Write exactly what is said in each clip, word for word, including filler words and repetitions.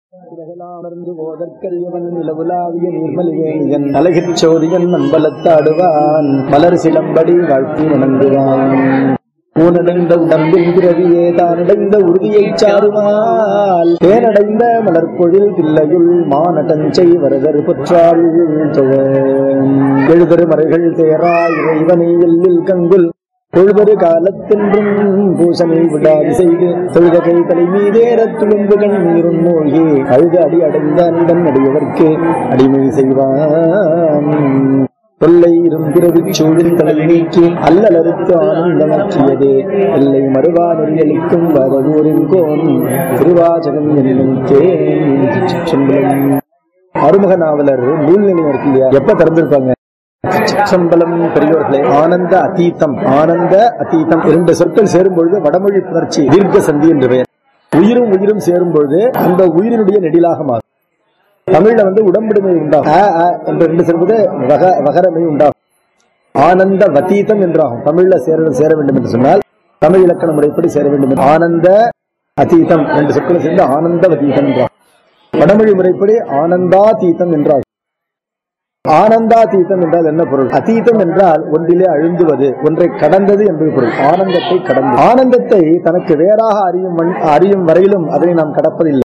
உலகலாமர்ந்து போதற்கரியவன் நிலவுலாவிய நீர்மலிகேயன் அழகிற் சோதியன் அம்பலத்தாடுவான் மலர் சிலம்படி வாழ்த்தி வணங்குவான். ஊனடைந்த உடம்பின் பிறவியே தானடைந்த உறுதியைச் சாருமால் தேனடைந்த மலர்பொழில் பிள்ளையுள் மானடஞ்சை வரதர் பொற்றாள் எழுதரு மறைகள் தேரா இறைவனை எல்லில் கங்குல் தொழுதரு காலத்தென்றும் பூசனை விடாது செய்து தொழுத கை தலை மீதேற துளும்பு கண்ணீரும் மூழ்கி அழுத அடி அடைந்த அண்டன் அடியவர்க்கு அடிமை செய்வான். தொல்லை இரும்பிறவி சூழில் தலை நீக்கி அல்லலறுத்து ஆனந்தமாக்கியதே எல்லை மறுவா நெறியளிக்கும் வரதூரின் கோன் திருவாசகம் என்னும் தேன். அருமுக நாவலர் நூல்நிலையம் இருக்கு இல்லையா, எப்ப திறந்திருப்பாங்க? சம்பளம் பெரியோர்களே, ஆனந்த அதீதம். ஆனந்த அதீதம் இரண்டு சொற்கள் சேரும் பொழுது வடமொழி புணர்ச்சி தீர்க்க சந்தி என்று பெயர். உயிரும் உயிரும் சேரும் பொழுது அந்த உயிரினுடைய நெடிலாக மாறும். தமிழ்ல வந்து உடம்புடுமை உண்டாகும், என்று ரெண்டு சொல்வது வகரமை உண்டாகும். ஆனந்த வதீதம் என்றாகும். தமிழ்ல சேர சேர வேண்டும் என்று சொன்னால் தமிழ் இலக்கண முறைப்படி சேர வேண்டும். ஆனந்த அதீதம் ரெண்டு சொற்களை சேர்ந்து ஆனந்த வதீதம் என்றாகும். வடமொழி முறைப்படி ஆனந்தாதீதம் என்றாகும். ஆனந்தாதீதம் என்றால் என்ன பொருள்? அதீதம் என்றால் ஒன்றிலே அழுந்துவது, ஒன்றை கடந்தது என்பது பொருள். ஆனந்தத்தை கடந்து, ஆனந்தத்தை தனக்கு வேறாக அறியும் அறியும் வரையிலும் அதனை நாம் கடப்பதில்லை.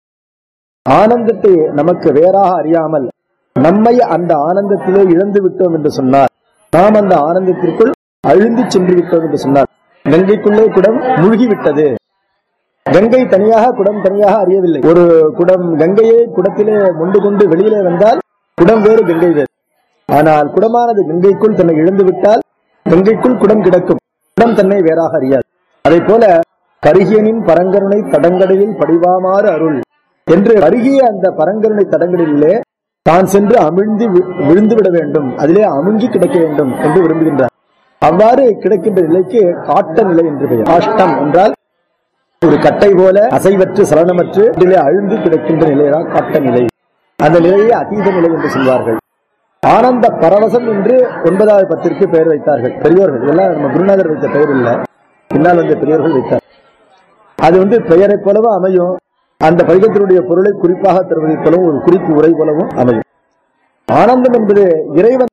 ஆனந்தத்தை நமக்கு வேறாக அறியாமல் நம்மை அந்த ஆனந்தத்திலே இழந்து விட்டோம் என்று சொன்னார், நாம் அந்த ஆனந்தத்திற்குள் அழுந்தி சென்று விட்டோம் என்று சொன்னார். கங்கைக்குள்ளே குடம் மூழ்கிவிட்டது. கங்கை தனியாக குடம் தனியாக அறியவில்லை. ஒரு குடம் கங்கையை குடத்திலே மொண்டு கொண்டு வெளியிலே வந்தால் குடம் வேறு, கங்கை வேறு. ஆனால் குடமானது கங்கைக்குள் தன்னை இழந்து விட்டால் கங்கைக்குள் குடம் கிடக்கும், குடம் தன்னை வேறாக அறியாது. அதை போல கருகியனின் பரங்கருணை தடங்கடலில் படிவாமாறு அருள் என்று கருகிய அந்த பரங்கருணை தடங்களிலே தான் சென்று அமிழ்ந்து விழுந்து விட வேண்டும், அதிலே அமுங்கி கிடக்க வேண்டும் என்று விரும்புகின்றார். அவ்வாறு கிடக்கின்ற நிலைக்கு காட்ட நிலை என்று பெயர். காஷ்டம் என்றால் ஒரு கட்டை போல அசைவற்று சலனமற்று இதிலே அழுந்து கிடக்கின்ற நிலைதான் காட்ட நிலை. அந்த நிலையை அதீத நிலை என்று சொல்வார்கள். ஆனந்த பரவசம் என்று ஒன்பதாவது பத்திற்கு பெயர் வைத்தார்கள் பெரியோர்கள். எல்லாம் நம்ம குருநாதர் வைத்த பெயர் இல்ல, பின்னால் வந்த பெரியோர்கள் வைத்தார். அது வந்து பெயரை போலவும் அமையும், அந்த பதிகத்தினுடைய பொருளை குறிப்பாக தருவதை போலவும் ஒரு குறிப்பு உரை போலவும் அமையும். ஆனந்தம் என்பது இறைவன்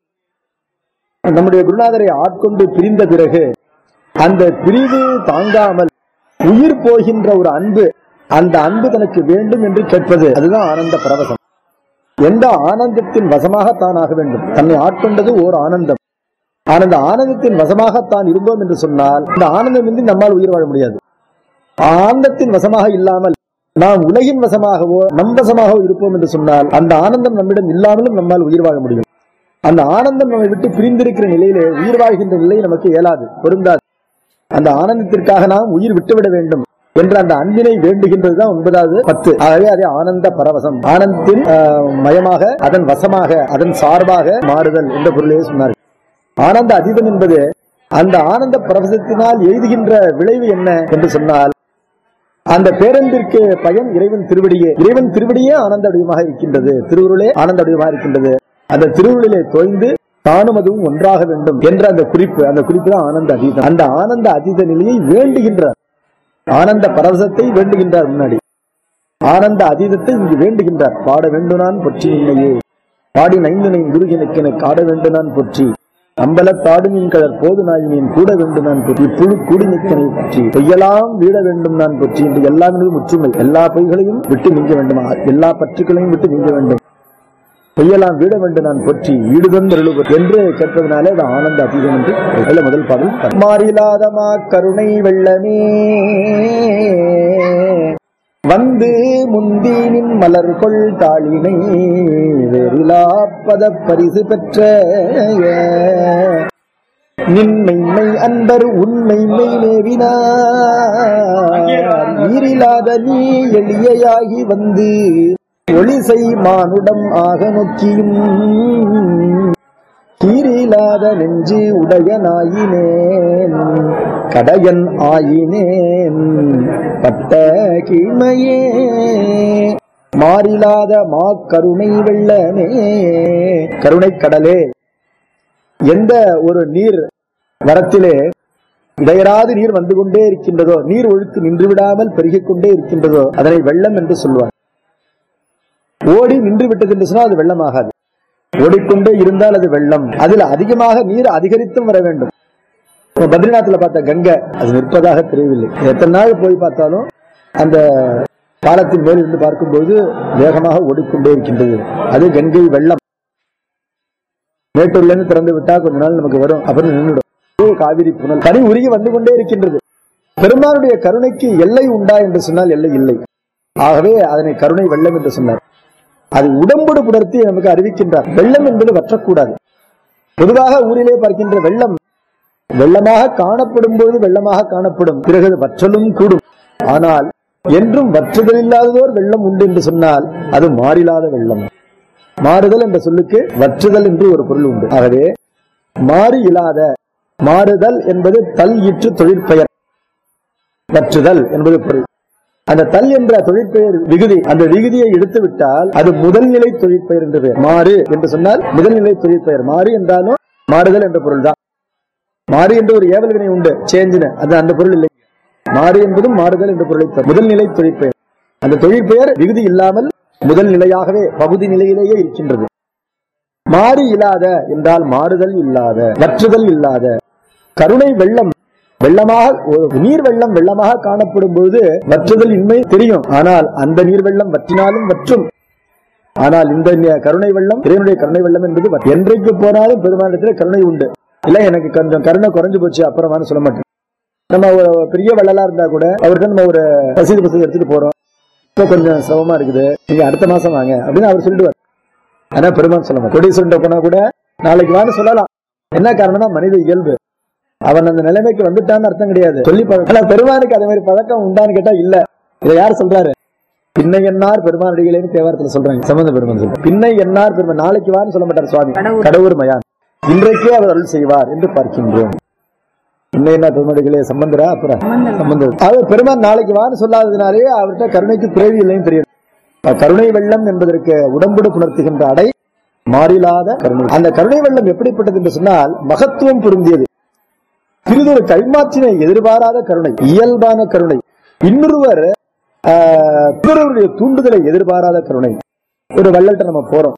நம்முடைய குருநாதரை ஆட்கொண்டு பிரிந்த பிறகு அந்த பிரிவு தாங்காமல் உயிர் போகின்ற ஒரு அன்பு, அந்த அன்பு தனக்கு வேண்டும் என்று கேட்பது, அதுதான் ஆனந்த பரவசம். எந்த ஆனந்தத்தின் வசமாகத்தான் ஆக வேண்டும். தன்னை ஆட்கொண்டது ஓர் ஆனந்தம். ஆனந்த ஆனந்தத்தின் வசமாகத்தான் இருந்தோம் என்று சொன்னால் இந்த ஆனந்தம் இன்றி நம்மால் உயிர் வாழ முடியாது. ஆனந்தத்தின் வசமாக இல்லாமல் நாம் உலகின் வசமாகவோ நம் வசமாகவோ இருப்போம் என்று சொன்னால் அந்த ஆனந்தம் நம்மிடம் இல்லாமலும் நம்மால் உயிர் வாழ முடியும். அந்த ஆனந்தம் நம்மை விட்டு பிரிந்திருக்கிற நிலையிலே உயிர் வாழ்கின்ற நிலை நமக்கு இயலாது, பொருந்தாது. அந்த ஆனந்தத்திற்காக நாம் உயிர் விட்டுவிட வேண்டும் என்ற அந்த அன்பினை வேண்டுகின்றதுதான் ஒன்பதாவது பத்து. ஆகவே அதே ஆனந்த பரவசம், ஆனந்தத்தின் மயமாக அதன் வசமாக அதன் சார்பாக மாறுதல் என்ற பொருளையே சொன்னார்கள். ஆனந்த அதீதம் என்பது அந்த ஆனந்த பரவசத்தினால் எய்துகின்ற விளைவு என்ன என்று சொன்னால் அந்த பேரன்பிற்கு பயன் இறைவன் திருவடியே. இறைவன் திருவடியே ஆனந்த வடிவமாக இருக்கின்றது, திருவுருளே ஆனந்த வடிவமாக இருக்கின்றது. அந்த திருவுருளிலே தோய்ந்து தானும் அதுவும் ஒன்றாக வேண்டும் என்ற அந்த குறிப்பு, அந்த குறிப்பு தான் ஆனந்த அதீதம். அந்த ஆனந்த அதீத நிலையை வேண்டுகின்றார், ஆனந்த பரவசத்தை வேண்டுகின்றார். முன்னாடி ஆனந்த அதீதத்தை இங்கு வேண்டுகின்றார். பாட வேண்டும் நான் பொற்றி நின்னையே பாடி நைந்தனை குருகினக்கென காட வேண்டும் நான் பொற்றி அம்பலத்தாடு மீன் கலர் போது நாயினேன் கூட வேண்டும் நான் பொற்றி புழு கூடி நிற்கனை பற்றி பொய்யெல்லாம் வீட வேண்டும் நான் பொற்றி என்று எல்லாம் முற்றுமை, எல்லா பொய்களையும் விட்டு நீங்க வேண்டுமா, எல்லா பற்றுக்களையும் விட்டு நீங்க வேண்டும், பொய்யெல்லாம் வீட வேண்டும் நான் பொற்றி ஈடுதொன்று என்று கேட்பதனாலே அது ஆனந்த அதீதம் என்று அதில் முதல் பாடல். மாறிலாதமா கருணை வெள்ளமே வந்து முந்தீனின் மலர்கொள் தாளினை வேறிலாப்பத பரிசு பெற்ற நின்மை அன்பர் உண்மை மேவினார் ஈரிலாத நீ எளியாகி வந்து ஒளிசை மானுடம் ஆக நோக்கியும் கீரிலாத நெஞ்சு உடையனாயினேன் கடையன் ஆயினேன் பட்ட கீழ்மையே மாறிலாத மா கருணை வெள்ளமே. கருணை கடலே, எந்த ஒரு நீர் வரத்திலே இடையராது நீர் வந்து கொண்டே இருக்கின்றதோ, நீர் ஒழுக்கு நின்று விடாமல் பெருகிக் கொண்டே இருக்கின்றதோ அதனை வெள்ளம் என்று சொல்வார். ஓடி நின்று விட்டது என்று சொன்னால் அது வெள்ளமாகாது. ஓடிக்கொண்டே இருந்தால் அது வெள்ளம். அதில் அதிகமாக நீர் அதிகரித்தும் வர வேண்டும். பத்ரிநாத்ல பார்த்த கங்கை அது நிற்பதாக தெரியவில்லை. எத்தனை நாள் போய் பார்த்தாலும் அந்த பாலத்தின் மேல் இருந்து பார்க்கும்போது வேகமாக ஓடிக்கொண்டே இருக்கின்றது. அது கங்கை வெள்ளம். மேட்டூர்ல இருந்து திறந்து விட்டா கொஞ்ச நாள் நமக்கு வரும், அப்புறம் நின்றுடும். காவிரி புனல் பனி உருகி வந்து கொண்டே இருக்கின்றது. பெருமானுடைய கருணைக்கு எல்லை உண்டா என்று சொன்னால் எல்லை இல்லை. ஆகவே அதனை கருணை வெள்ளம் என்று சொன்னார். அது உடம்போடு புணர்த்தி நமக்கு அறிவிக்கின்றார். வெள்ளம் என்பது வற்றக்கூடாது. பொதுவாக ஊரிலே பார்க்கின்ற வெள்ளம் வெள்ளமாக காணப்படும் போது வெள்ளமாக காணப்படும், பிறகு வற்றலும் கூடும். ஆனால் என்றும் வற்றுதல் இல்லாததோர் வெள்ளம் உண்டு என்று சொன்னால் அது மாறிலாத வெள்ளம். மாறுதல் என்ற சொல்லுக்கு வற்றுதல் என்று ஒரு பொருள் உண்டு. ஆகவே மாறி இல்லாத, மாறுதல் என்பது தல் இற்று தொழிற்பெயர், வற்றுதல் என்பது பொருள். அந்த தல் என்ற தொழிற்பெயர் விகுதி, அந்த விகுதியை எடுத்து விட்டால் அது முதல்நிலை தொழிற்பெயர் என்று பெயர். மாறு என்று சொன்னால் முதல்நிலை தொழிற்பெயர். மாறு என்றாலும் மாறுதல் என்ற பொருள் தான். மாறு என்று ஒரு ஏவல் வினை உண்டு, சேஞ்சின, அது அந்த பொருள் இல்லை. மாறு என்பதும் மாறுதல் என்ற பொருளை முதல்நிலை தொழிற்பெயர். அந்த தொழிற்பெயர் விகுதி இல்லாமல் முதல் நிலையாகவே பகுதி நிலையிலேயே இருக்கின்றது. மாறி இல்லாத என்றால் மாறுதல் இல்லாத, வற்றுதல் இல்லாத. கருணை வெள்ளம் வெள்ளமாக, நீர் வெள்ளம் வெள்ளமாக காணப்படும் போது வற்றுதல் இன்மை தெரியும். ஆனால் அந்த நீர் வெள்ளம் வற்றினாலும் வற்றும். ஆனால் இந்த கருணை வெள்ளம், இறைவனுடைய கருணை வெள்ளம் என்பது என்றைக்கு போனாலும் பெருமானிடத்தில் கருணை உண்டு. இல்ல எனக்கு கொஞ்சம் கருணை குறைஞ்சு போச்சு அப்புறமானு சொல்ல மாட்டேன். நம்ம ஒரு பெரிய வெள்ளலா இருந்தா கூட அவர்கிட்ட நம்ம ஒரு ரசீது பசதி எடுத்துட்டு போறோம், இப்ப கொஞ்சம் சிரமமா இருக்குது, நீங்க அடுத்த மாசம் வாங்க அப்படின்னு அவர் சொல்லிடுவார். ஆனா பெருமான் சொல்ல மாட்டேன். கொடீஸ்வரன் போனா கூட நாளைக்கு வான்னு சொல்லலாம். என்ன காரணம்னா மனித இயல்பு. அவன் அந்த நிலைமைக்கு வந்துட்டான்னு அர்த்தம் கிடையாது, சொல்லி பழக்கம். ஆனா பெருமானுக்கு அதே மாதிரி பழக்கம் உண்டான்னு கேட்டா இல்ல. இதை யார் சொல்றாரு? பின்னை என்னார் பெருமானடிகளேன்னு தேவாரத்துல சொல்றாங்க, சம்பந்த பெருமான் சொல்றாங்க. பின்னை என்னார் பெருமான், நாளைக்கு வான்னு சொல்ல மாட்டார் சுவாமி. கடவுர் மயான் இன்றைக்கே அவர் அருள் செய்வார் என்று பார்க்கின்றோம். இன்னும் என்ன பெருமாடிகளே சம்பந்தரா அப்புறம் சம்பந்தர். அவர் பெருமான் நாளைக்கு வான்னு சொல்லாததுனாலே அவர்கிட்ட கருணைக்கு பிறவி இல்லைன்னு தெரியும். கருணை வெள்ளம் என்பதற்கு உடம்புடு புணர்த்துகின்ற அடை மாறிலாத கருணை. அந்த கருணை வெள்ளம் எப்படிப்பட்டது என்று சொன்னால் மகத்துவம் பொருந்தியது. சிறிதொரு கைமாற்றினை எதிர்பாராத கருணை, இயல்பான கருணை. இன்னொருவர் பிறருடைய தூண்டுதலை எதிர்பாராத கருணை. ஒரு வள்ளல்கிட்ட நம்ம போறோம்,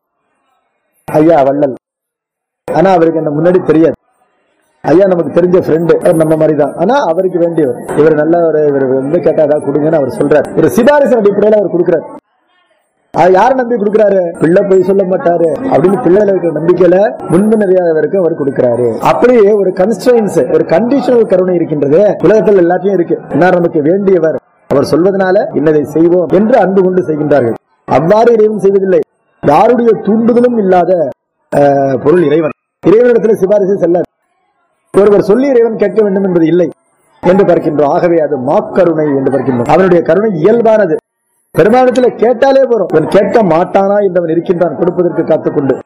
ஐயா வள்ளல், ஆனா அவருக்கு என்ன முன்னாடி தெரியாது. ஐயா நமக்கு தெரிஞ்ச ஃப்ரெண்டு, நம்ம மாதிரிதான், ஆனா அவருக்கு வேண்டியவர். இவர் நல்ல ஒரு இவர் வந்து கேட்டா ஏதாவது கொடுங்கன்னு அவர் சொல்றாரு. ஒரு சிபாரிசு அடிப்படையில் அவர் கொடுக்கிறார். அது யார நம்பி கொடுக்கிறாரு? பிள்ளை போய் சொல்ல மாட்டாரு அப்படின்னு பிள்ளைல இருக்கிற நம்பிக்கையில முன்பு நிறையாதவருக்கு அவர் கொடுக்கிறாரு. அப்படியே ஒரு கன்ஸ்ட்ரெயின்ஸ், ஒரு கண்டிஷனல் கருணை இருக்கின்றது. உலகத்தில் எல்லாத்தையும் இருக்கு. என்ன நமக்கு வேண்டியவர், அவர் சொல்வதனால இன்னதை செய்வோம் என்று அன்பு கொண்டு செய்கின்றார்கள். அவ்வாறு இறைவன் செய்வதில்லை. யாருடைய தூண்டுதலும் இல்லாத பொருள் இறைவன். இறைவனிடத்தில் சிபாரிசு செல்லாது. ஒருவர் சொல்லி இறைவன் கேட்க வேண்டும் என்பது இல்லை என்று பார்க்கின்றோம். ஆகவே அது மாக்கருணை என்று பார்க்கின்றோம். அவனுடைய கருணை இயல்பானது. பெருமானத்தில் கேட்டாலே போறோம். அவன் கேட்க மாட்டானா என்றவன் இருக்கின்றான் கொடுப்பதற்கு காத்துக்கொண்டு.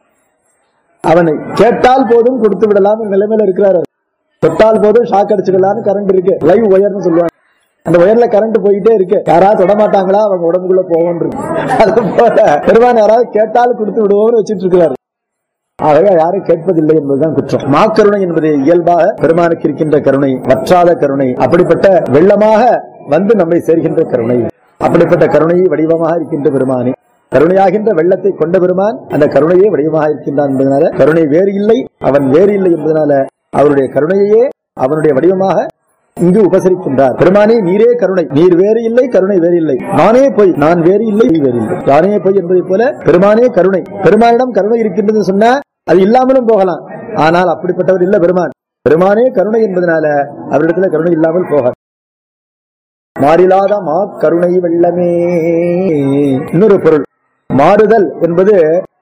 அவனை கேட்டால் போதும் கொடுத்து விடலாம் நிலைமையில இருக்கிறார். தொட்டால் போதும் ஷாக் அடிச்சுக்கலான்னு கரண்ட் இருக்கு, லைவ் ஒயர்னு சொல்லுவாங்க. அந்த ஒயர்ல கரண்ட் போயிட்டே இருக்கு. யாராவது தொட மாட்டாங்களா அவங்க உடம்புக்குள்ள போவோம் இருக்கு. அது போல பெருமான் யாராவது கேட்டால் கொடுத்து விடுவோம்னு வச்சிட்டு இருக்கிறாரு. ஆகவே யாரும் கேட்பதில்லை என்பதுதான் குற்றம். மாக்கருணை என்பது இயல்பாக பெருமானுக்கு இருக்கின்ற கருணை, வற்றாத கருணை. அப்படிப்பட்ட வெள்ளமாக வந்து நம்மை சேர்கின்ற கருணை. அப்படிப்பட்ட கருணையை வடிவமாக இருக்கின்ற பெருமானே, கருணையாகின்ற வெள்ளத்தை கொண்ட பெருமான் அந்த கருணையே வடிவமாக இருக்கின்றான் என்பதனால கருணை வேறு இல்லை, அவன் வேறு இல்லை என்பதனால அவருடைய கருணையே அவனுடைய வடிவமாக இங்கு உபசரிக்கின்றார். பெருமானே நீரே கருணை, நீர் வேறு இல்லை, கருணை வேறு இல்லை. நானே பொய், நான் வேறு இல்லை, நீ வேறு இல்லை. நானே பொய் என்பதை போல பெருமானே கருணை. பெருமானிடம் கருணை இருக்கின்றது சொன்னா அது இல்லாமலும் போகலாம். ஆனால் அப்படிப்பட்டவர் இல்ல பெருமான். பெருமானே கருணை என்பதனால அவரிடத்துல கருணை இல்லாமல் போக. மாறிலாத மா கருணை வெள்ளமே. இன்னொரு பொருள் மாறுதல் என்பது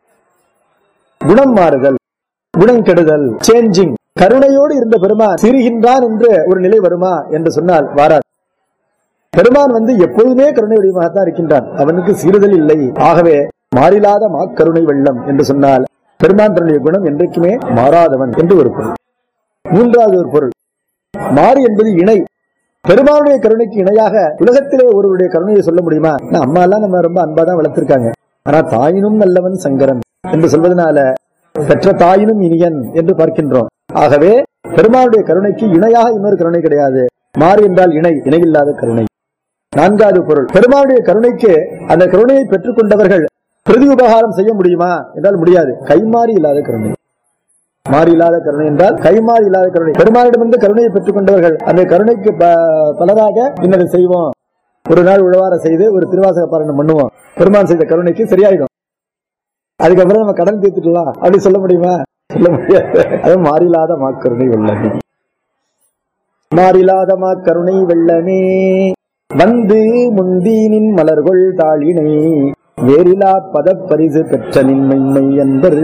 குணம் மாறுதல், குணம் கெடுதல், சேஞ்சிங். கருணையோடு இருந்த பெருமான் சிறுகின்றான் என்று ஒரு நிலை வருமா என்று சொன்னால் வாராது. பெருமான் வந்து எப்போதுமே கருணை வடிவமாகத்தான் இருக்கின்றான், அவனுக்கு சீறுதல் இல்லை. ஆகவே மாறிலாத மாக்கருணை வெள்ளம் என்று சொன்னால் பெருமான் தன்னுடைய குணம் என்றைக்குமே மாறாதவன் என்று ஒரு பொருள். மூன்றாவது ஒரு பொருள் மாறி என்பது இணை. பெருமானுடைய கருணைக்கு இணையாக உலகத்திலே ஒருவருடைய கருணையை சொல்ல முடியுமா? அம்மா எல்லாம் நம்ம ரொம்ப அன்பாதான் வளர்த்திருக்காங்க, ஆனா தாயினும் நல்லவன் சங்கரன் என்று சொல்வதனால பெற்ற தாயினும் இனியன் என்று பார்க்கின்றோம். ஆகவே பெருமானுடைய கருணைக்கு இணையாக இன்னொரு கருணை கிடையாது. மாறி என்றால் இணை, இணையில்லாத கருணை. நான்காவது பொருள் பெருமானுடைய கருணைக்கு அந்த கருணையை பெற்றுக் கொண்டவர்கள் பிரதி உபகாரம் செய்ய முடியுமா என்றால் முடியாது. கைமாறி இல்லாத கருணை. மாறி இல்லாத கருணை என்றால் கைமாறி இல்லாத கருணை. பெருமானிடமிருந்து கருணையை பெற்றுக் கொண்டவர்கள் அந்த கருணைக்கு பலராக இன்னதை செய்வோம், ஒரு நாள் உழவார செய்து ஒரு திருவாசக பாராயணம் பண்ணுவோம், பெருமான் செய்த கருணைக்கு சரியாயிடும், அதுக்கப்புறம் நம்ம கடன் தீர்த்துக்கலாம் அப்படி சொல்ல முடியுமா? சொல்ல முடியாது. அது மாறிலாத மாக்கருணை வெள்ளமே. மாறிலாத மாக்கருணை வெள்ளமே வந்து முந்தீனின் மலர்கொள் தாளினை வேறிலா பதப்பரிசு பெற்ற நின்மை என்பது.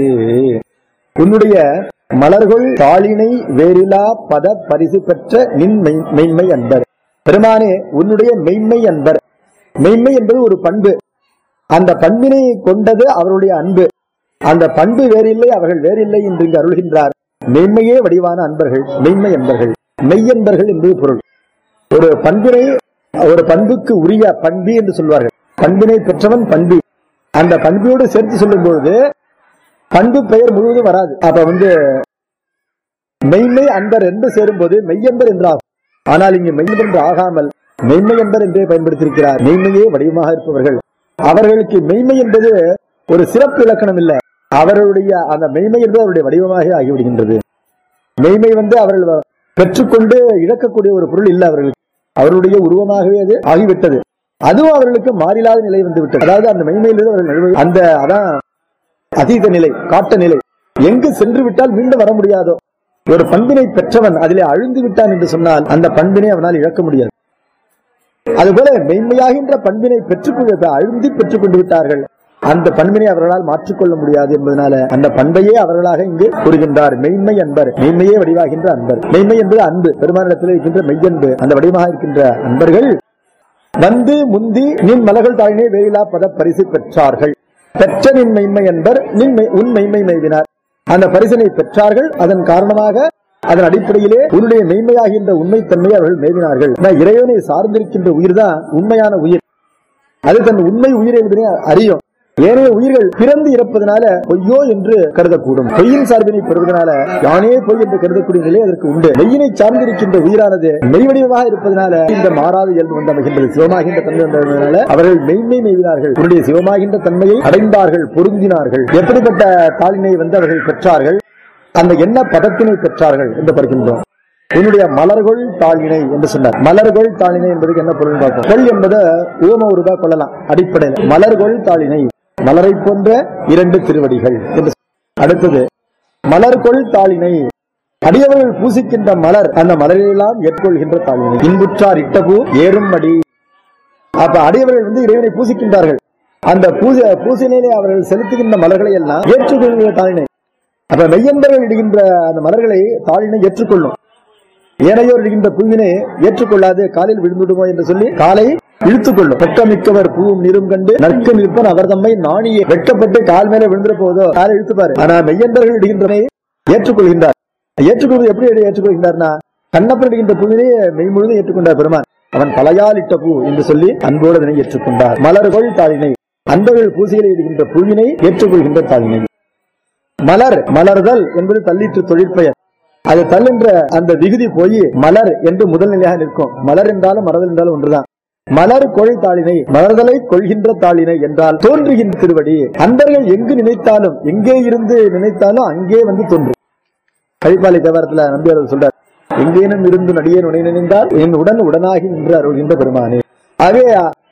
உன்னுடைய மலர்கொள் தாளினை வேறிலா பத பரிசு பெற்ற நின்மை மெய்மை என்பர். பெருமானே உன்னுடைய மெய்மை என்பர். மெய்மை என்பது ஒரு பண்பு. அந்த பண்பினை கொண்டது அவருடைய அன்பு. அந்த பண்பு வேறில்லை, அவர்கள் வேறில்லை என்று இங்கு அருள்கின்றார். மெய்மையே வடிவான அன்பர்கள் மெய்மை என்பர்கள். மெய்யன்பர்கள் என்பது பொருள். ஒரு பண்பினை ஒரு பண்புக்கு உரிய பண்பி என்று சொல்வார்கள். பண்பினை பெற்றவன் பண்பி. அந்த பண்பியோடு சேர்த்து சொல்லும் பொழுது பண்பு பெயர் முழுவதும் வராது. அப்ப வந்து மெய்மை அன்பர் என்று சேரும் போது மெய்யன்பர் என்றாகும். ஆனால் இங்கு மெய்யன்பர் என்று ஆகாமல் மெய்மை என்பர் என்றே பயன்படுத்தியிருக்கிறார். மெய்மையே வடிவமாக இருப்பவர்கள். அவர்களுக்கு மெய்மை என்பது ஒரு சிறப்பு இலக்கணம் இல்லை. அவர்களுடைய அந்த மெய்மை என்பது அவருடைய வடிவமாக ஆகிவிடுகின்றது. மெய்மை வந்து அவர்கள் பெற்றுக்கொண்டு இழக்கக்கூடிய ஒரு பொருள் இல்லை. அவர்களுக்கு அவருடைய உருவமாகவே அது ஆகிவிட்டது. அதுவும் அவர்களுக்கு மாறிலாத நிலை வந்து விட்டது. அதாவது அந்த மெய்மையிலிருந்து அவர்கள் அந்த அதான் அதீத நிலை, காட்ட நிலை. எங்கு சென்று விட்டால் மீண்டும் வர முடியாதோ. ஒரு பண்பினை பெற்றவன் அதிலே அழுந்து விட்டான் என்று சொன்னால் அந்த பண்பினை அவனால் இழக்க முடியாது. அதுபோல மெய்மையாகின்ற பண்பினை பெற்றுக்கொண்டு அழுந்தி பெற்றுக் கொண்டு விட்டார்கள். அந்த பண்பினை அவர்களால் மாற்றிக்கொள்ள முடியாது என்பதனால அந்த பண்பையே அவர்களாக இங்கு கூறுகின்றார். மெய்மை அன்பர். மெய்மையே வடிவாகின்ற அன்பர். மெய்மை என்பது அன்பு. பெருமானிடத்தில் இருக்கின்ற மெய்யன்பு. அந்த வடிவமாக இருக்கின்ற அன்பர்கள் வந்து முந்தி நின் மலர்கள் தாயினை வேயிலா பத பரிசு பெற்றார்கள். பெற்ற நின் மெய்மை என்பர் நின் உன் மெய்மை மெய்வினார். அந்த பரிசனை பெற்றார்கள். அதன் காரணமாக அதன் அடிப்படையிலே உன்னுடைய மெய்மையாகின்ற உண்மைத்தன்மையை அவர்கள் மேவினார்கள். இறைவனை சார்ந்திருக்கின்ற உயிர் தான் உண்மையான உயிர். அது தன் உண்மை உயிர் என்பதை அறியும். ஏனைய உயிர்கள் பிறந்து இறப்பதனால பொய்யோ என்று கருதக்கூடும். பொய்யின் சார்பினை பெறுவதனால யானே பொய் என்று கருதக்கூடிய நிலை அதற்கு உண்டு. மெய்யினை சார்ந்திருக்கின்ற உயிரானது மெய்வடிவமாக இருப்பதனால இந்த மாறாத இயல்பு வந்து அமைகின்றது. சிவமாகின்ற தன்மை வந்ததனால அவர்கள் மெய்மை மெய்வினார்கள். உன்னுடைய சிவமாகின்ற தன்மையை அடைந்தார்கள், பொருந்தினார்கள். எப்படிப்பட்ட தாளினை வந்து அவர்கள் பெற்றார்கள், அந்த என்ன பதத்தினை பெற்றார்கள் என்று பார்க்கின்றோம். என்னுடைய மலர்கொள் தாளினை என்று சொன்னார். மலர்கொள் தாளினை என்பதுக்கு என்ன பொருள் பார்ப்போம். கொள் என்பதை உவம உருவா கொள்ளலாம். அடிப்படையில் மலர்கொள் தாளினை மலரை போன்ற இரண்டு திருவடிகள் என்று. அடுத்தது மலர்கொள் தாளினை அடியவர்கள் பூசிக்கின்ற மலர், அந்த மலரெல்லாம் ஏற்கொள்கின்ற தாளினை. இன்புற்றார் இட்டபூ ஏறும் அடி. அப்ப அடியவர்கள் வந்து இறைவனை பூசிக்கின்றார்கள். அந்த பூஜை பூசையிலே அவர்கள் செலுத்துகின்ற மலர்களை எல்லாம் ஏற்றுக்கொள்கின்ற தாளினை. அப்ப மெய்யன்பர்கள் இடுகின்ற அந்த மலர்களை தாளினை ஏற்றுக்கொள்ளும். ஏனையோர் இடுகின்ற பூவினை ஏற்றுக்கொள்ளாது, காலில் விழுந்துடுமோ என்று சொல்லி காலை இழுத்துக் கொள்ளும். வெட்கமிக்கவர் பூவும் நீரும் கண்டு நற்க நிற்பன் அவர் தம்மை நாணியே. வெட்கப்பட்டு கால் மேல விழுந்துட போதோ காலை இழுத்துப்பாரு. ஆனா மெய்யன்பர்கள் இடுகின்றனை ஏற்றுக்கொள்கின்றார். ஏற்றுக்கொள்வது எப்படி ஏற்றுக்கொள்கின்றார்னா கண்ணப்பர் இடுகின்ற பூவினை மெய் முழுதும் ஏற்றுக்கொண்டார் பெருமான். அவன் தலையால் இட்ட பூ என்று சொல்லி அன்போடு அதனை ஏற்றுக்கொண்டார். மலர்கொள் தாளினை அன்பர்கள் பூசையில் இடுகின்ற பூவினை ஏற்றுக்கொள்கின்ற தாளினை. மலர் மலர்தல் என்பது தள்ளிற்று தொழிற்பெயர். அது தள்ளுன்ற அந்த விகுதி போய் மலர் என்று முதல் நிலையாக நிற்கும். மலர் என்றாலும் மலர்தல் என்றாலும் ஒன்றுதான். மலர் கொள் தாளினை மலர்தலை கொள்கின்ற தாளினை என்றால் தோன்றுகின்ற திருவடி. அன்பர்கள் எங்கு நினைத்தாலும் எங்கே இருந்து நினைத்தாலும் அங்கே வந்து தோன்றும். கழிப்பாலை தேவாரத்துல நம்பியார் சொல்றார், எங்கேனும் இருந்து நடிகேன் உடனே நினைந்தால் என் உடன் உடனாகி நின்று அருள்கின்ற பெருமானே. ஆகவே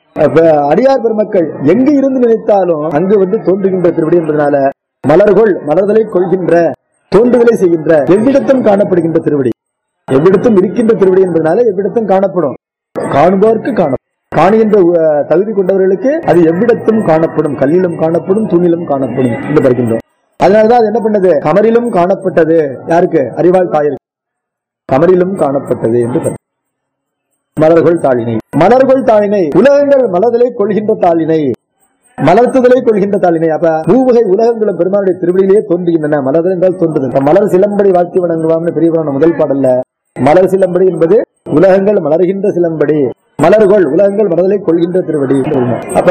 அடியார் பெருமக்கள் எங்கு இருந்து நினைத்தாலும் அங்கு வந்து தோன்றுகின்ற திருவடி என்பதனால மலர்கொள் மலர்தலை கொள்கின்ற தோன்றுதலை செய்கின்ற எவ்விடத்தும் காணப்படுகின்ற திருவடி. எவ்விடத்தும் இருக்கின்ற திருவடி என்பதனால எவ்விடத்தும் காணப்படும். காணுபவருக்கு காணும். காணுகின்ற தகுதி கொண்டவர்களுக்கு அது எவ்விடத்தும் காணப்படும். கல்லிலும் காணப்படும், தூணிலும் காணப்படும் என்று பார்க்கின்றோம். அதனாலதான் அது என்ன பண்ணது, கமரிலும் காணப்பட்டது. யாருக்கு? அறிவாள் தாயிற்கு கமரிலும் காணப்பட்டது என்று. மலர்கொள் தாளினை மலர்கொள் தாளினை உலகங்கள் மலர்தலை கொள்கின்ற தாளினை, மலர்த்துதலை கொள்கின்ற தாளினை. அப்ப மூவகை உலகங்களும் பெருமானுடைய திருவடியிலேயே தோன்றுகின்றன. மலர்தல் என்றால் தோன்றுதல். மலர் சிலம்படி வாழ்த்தி வணங்குவாம்னு பெரியவரான முதல் பாடல்ல மலர் சிலம்படி என்பது உலகங்கள் மலர்கின்ற சிலம்படி. மலர்கொள் உலகங்கள் மலர்தலை கொள்கின்ற திருவடி. அப்ப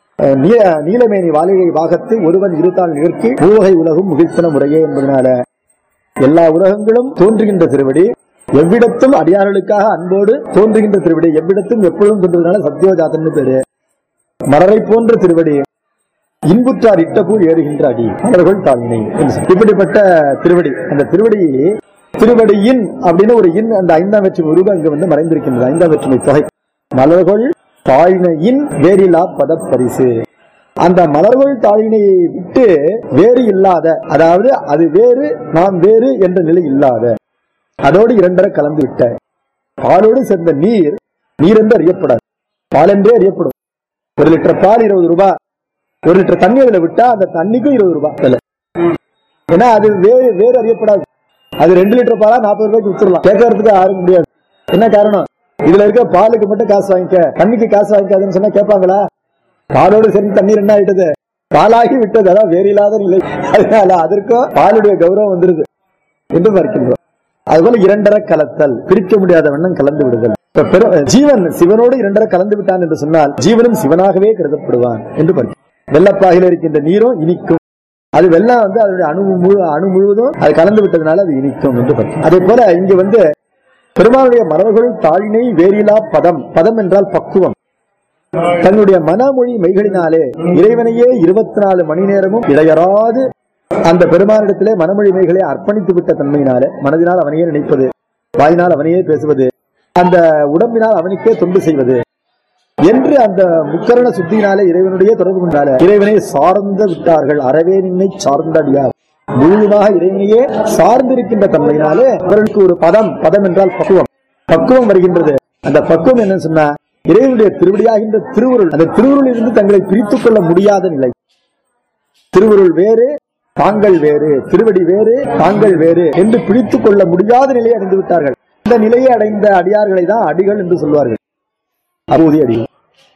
நீலமேனி வாலிகை வாகத்து ஒருவன் இருத்தால் நிகழ்ச்சி மூவகை உலகும் முகிழ்த்தன முறையே என்பதனால எல்லா உலகங்களும் தோன்றுகின்ற திருவடி. எவ்விடத்தும் அடியார்களுக்காக அன்போடு தோன்றுகின்ற திருவடி. எவ்விடத்தும் எப்பொழுதும் தோன்றுவதனால சத்யோஜாதன் பேரு. மலரை போன்ற திருவடி. இன்புற்றார் இட்டபூ ஏறுகின்ற அடி மலர்கள் தாளினை. இப்படிப்பட்ட திருவடி, அந்த திருவடி திருவடியின் அப்படின்னு ஒரு இன் அந்த ஐந்தாம் வெற்றுமை உருவம் அங்கு வந்து மறைந்திருக்கின்றது. ஐந்தாம் வெற்றுமை தொகை மலர்கள் தாழினையின் வேறிலா பத பரிசு. அந்த மலர்கள் தாழினையை விட்டு வேறு இல்லாத, அதாவது அது வேறு நாம் வேறு என்ற நிலை இல்லாத, அதோடு இரண்டரை கலந்து விட்ட பாலோடு சேர்ந்த நீர் நீர் என்று அறியப்படாது, பால் என்றே அறியப்படும். ஒரு லிட்டர் பால் இருபது ரூபாய், ஒரு லிட்டர் தண்ணி அதுல விட்டா அந்த தண்ணிக்கும் இருபது ரூபாய் விலை. ஏன்னா அது வேறு வேறு அறியப்படாது. அது ரெண்டு லிட்டர் பாலா நாற்பது ரூபாய்க்கு வித்துடலாம், கேட்கறதுக்கு யாரும் முடியாது. என்ன காரணம்? இதுல இருக்க பாலுக்கு மட்டும் காசு வாங்கிக்க, தண்ணிக்கு காசு வாங்கிக்காதுன்னு சொன்னா கேட்பாங்களா? பாலோடு சேர்ந்து தண்ணீர் என்ன ஆயிட்டது? பாலாகி விட்டது, அதான் வேறு இல்லாத நிலை. அதனால அதற்கும் பாலுடைய கௌரவம் வந்துருது என்று பார்க்கின்றோம். அதுபோல இரண்டரை கலத்தல், பிரிக்க முடியாத வண்ணம் கலந்து விடுதல். ஜீவன் சிவனோடு இரண்டரை கலந்து விட்டான் என்று சொன்னால் ஜீவனும் சிவனாகவே கருதப்படுவான் என்று பார்க்கிறோம். வெள்ளப்பாகில இருக்கின்ற நீரும் இனிக்கும், அது வெள்ளம் வந்து அதனுடைய அணு முழு அணு முழுவதும் அது கலந்து விட்டதுனால அது இனிக்கும் என்று பார்க்கிறோம். அதே போல இங்கு வந்து பெருமானுடைய மலர்கள் தாழினை வேறிலா பதம், பதம் என்றால் பக்குவம். தன்னுடைய மனமொழி மெய்களினாலே இறைவனையே இருபத்தி நாலு மணி நேரமும் இடையறாது அந்த பெருமானிடத்திலே மனமொழி மெய்களை அர்ப்பணித்து விட்ட தன்மையினாலே, மனதினால் அவனையே நினைப்பது, வாயினால் அவனையே பேசுவது, அந்த உடம்பினால் அவனுக்கே தொண்டு செய்வது என்று அந்த முக்கரண சுத்தியினாலே இறைவனுடைய தொடர்பு கொண்டால இறைவனை சார்ந்து விட்டார்கள். அறவே நின்னை சார்ந்த அடியார், முழுவதாக இறைவனையே சார்ந்திருக்கின்ற தன்மையினாலே அவர்களுக்கு ஒரு பதம், பதம் என்றால் பக்குவம், பக்குவம் வருகின்றது. அந்த பக்குவம் என்ன சொன்னா இறைவனுடைய திருவடியாகின்ற திருவுருள், அந்த திருவுருள் இருந்து தங்களை பிரித்துக் கொள்ள முடியாத நிலை. திருவுருள் வேறு தாங்கள் வேறு, திருவடி வேறு தாங்கள் வேறு என்று பிடித்துக் கொள்ள முடியாத நிலையை அடைந்து விட்டார்கள். இந்த நிலையை அடைந்த அடியார்களை தான் அடிகள் என்று சொல்வார்கள். அபூதி அடிகள்,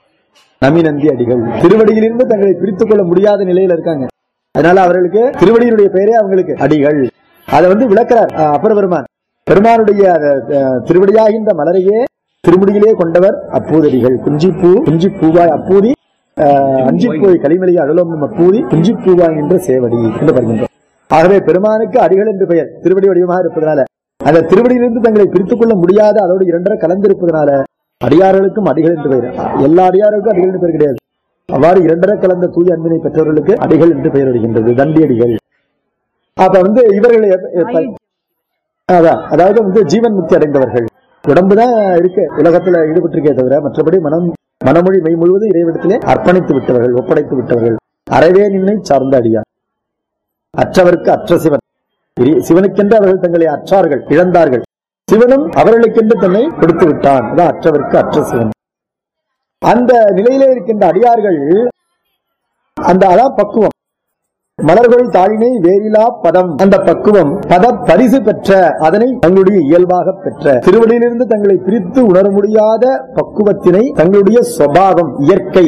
நமிநந்தி அடிகள் திருவடியிலிருந்து தங்களை பிரித்துக் கொள்ள முடியாத நிலையில இருக்காங்க. அதனால அவர்களுக்கு திருவடியினுடைய பெயரே அவங்களுக்கு அடிகள். அதை வந்து விளக்கிறார் அப்பர் பெருமான். பெருமானுடைய திருவடியாகின்ற மலரையே திருமுடியிலே கொண்டவர் அப்பூதடிகள். குஞ்சிப்பூ குஞ்சி பூவாய் அப்பூதி அஞ்சிப்பூய் களிமலையை அருளும் அப்பூதி குஞ்சி பூவாய் என்ற சேவடி என்று வருகின்றோம். ஆகவே பெருமானுக்கு அடிகள் என்று பெயர், திருவடி வடிவமாக இருப்பதனால அந்த திருவடியிலிருந்து தங்களை பிரித்துக் கொள்ள முடியாத அதோடு இரண்டரை கலந்திருப்பதனால அடியார்களுக்கும் அடிகள் என்று பெயர். எல்லா அடியார்களுக்கும் அடிகள் என்று பெயர் கிடையாது. அவ்வாறு இரண்டரை கலந்த தூய அன்பினை பெற்றவர்களுக்கு அடிகள் என்று பெயர் வருகின்றது, தண்டி அடிகள். அப்ப வந்து இவர்களை அதான் அதாவது வந்து ஜீவன் முக்தி அடைந்தவர்கள். உடம்புதான் இருக்கு உலகத்துல ஈடுபட்டிருக்கே தவிர மற்றபடி மனம் மனமொழி மெய் முழுவதும் இறைவிடத்திலே அர்ப்பணித்து விட்டவர்கள், ஒப்படைத்து விட்டவர்கள். அறவே நின்னை சார்ந்த அடியார், அற்றவருக்கு அற்ற சிவன். சிவனுக்கென்று அவர்கள் தங்களை அற்றார்கள், இழந்தார்கள். சிவனும் அவர்களுக்கென்று தன்னை கொடுத்து விட்டான். அதான் அற்றவருக்கு அற்ற சிவன். அந்த நிலையிலே இருக்கின்ற அடியார்கள் அந்த அதான் பக்குவம். மலர்கள் தாழினை வேறிலா பதம், அந்த பக்குவம் பத பரிசு பெற்ற, அதனை தங்களுடைய இயல்பாக பெற்ற, திருவடியிலிருந்து தங்களை பிரித்து உணர முடியாத பக்குவத்தினை தங்களுடைய சுபாவம் இயற்கை